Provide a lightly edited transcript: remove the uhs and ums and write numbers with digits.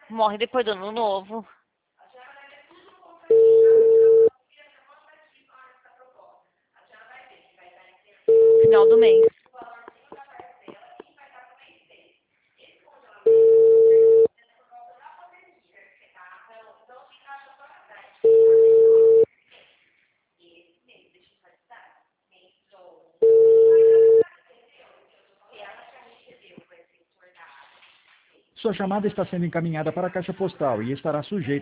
Morre depois do ano novo. Final do mês. Sua chamada está sendo encaminhada para a caixa postal e estará sujeita